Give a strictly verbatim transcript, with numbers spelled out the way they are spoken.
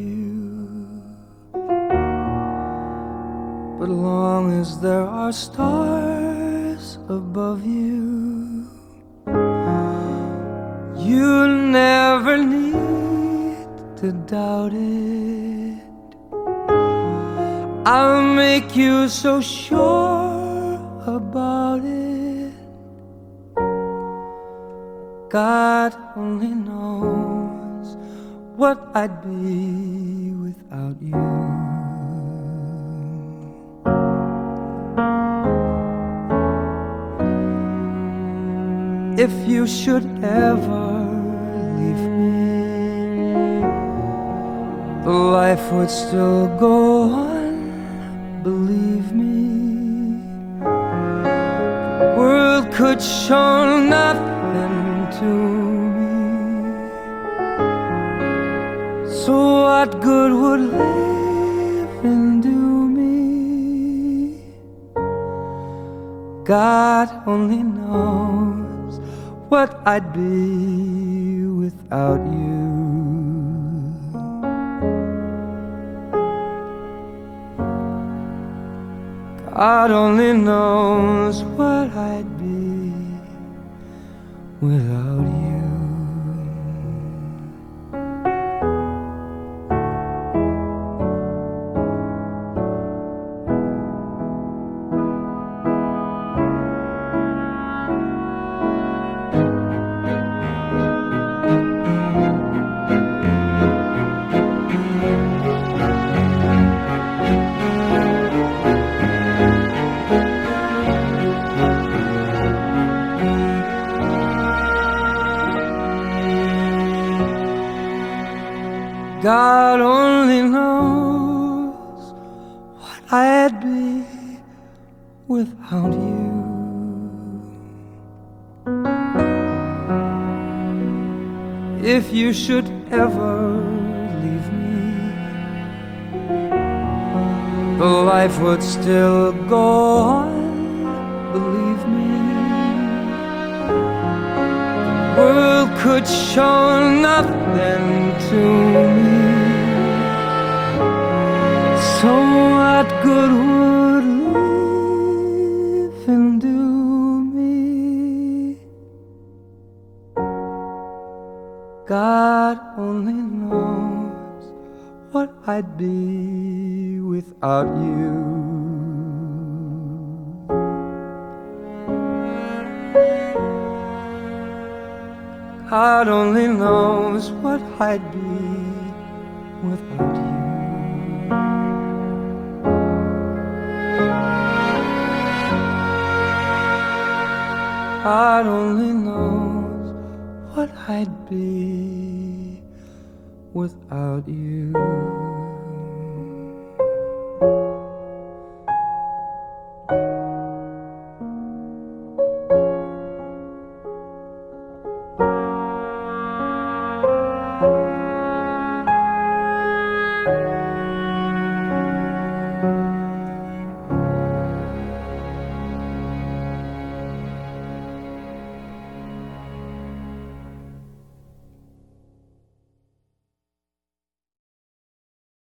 you. But long as there are stars above you, you never need to doubt it. I'll make you so sure about it. God only knows what I'd be without you. If you should ever leave me, life would still go on, believe me. The world could show nothing to me, so what good would living do me? God only knows what I'd be without you. God only knows what I'd be without you. God only knows what I'd be without you. If you should ever leave me, the life would still go on, believe me. The world could show nothing to me, so what good would living do me? God only knows what I'd be without you. God only knows what I'd be without you. God only knows what I'd be without you. Thank you.